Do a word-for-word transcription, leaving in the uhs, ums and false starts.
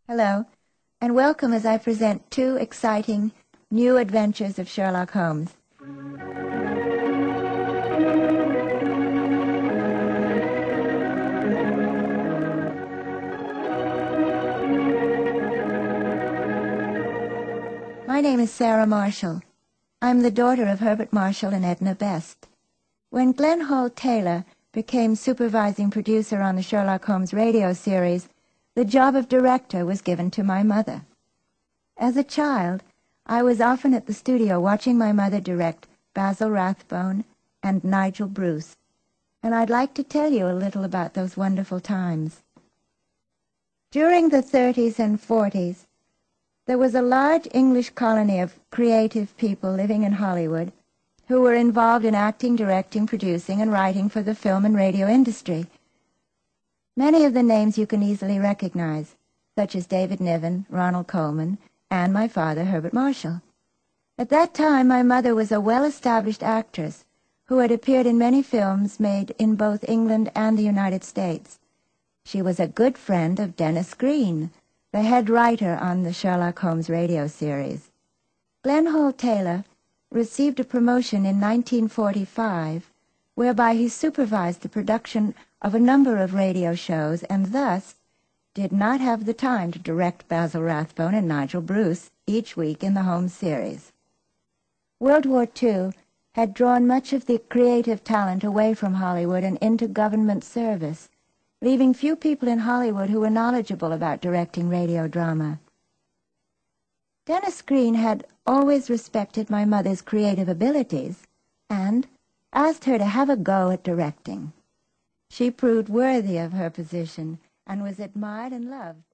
Hello, and welcome as I present two exciting new adventures of Sherlock Holmes. My name is Sarah Marshall. I'm the daughter of Herbert Marshall and Edna Best. When Glenn Hall Taylor became supervising producer on the Sherlock Holmes radio series, the job of director was given to my mother. As a child, I was often at the studio watching my mother direct Basil Rathbone and Nigel Bruce, and I'd like to tell you a little about those wonderful times. During the thirties and forties, there was a large English colony of creative people living in Hollywood who were involved in acting, directing, producing, and writing for the film and radio industry. Many of the names you can easily recognize, such as David Niven, Ronald Colman, and my father, Herbert Marshall. At that time, my mother was a well-established actress who had appeared in many films made in both England and the United States. She was a good friend of Dennis Green, the head writer on the Sherlock Holmes radio series. Glenn Hall Taylor received a promotion in nineteen forty-five, whereby he supervised the production of a number of radio shows and thus did not have the time to direct Basil Rathbone and Nigel Bruce each week in the Holmes series. World War Two had drawn much of the creative talent away from Hollywood and into government service, leaving few people in Hollywood who were knowledgeable about directing radio drama. Dennis Green had always respected my mother's creative abilities and asked her to have a go at directing. She proved worthy of her position and was admired and loved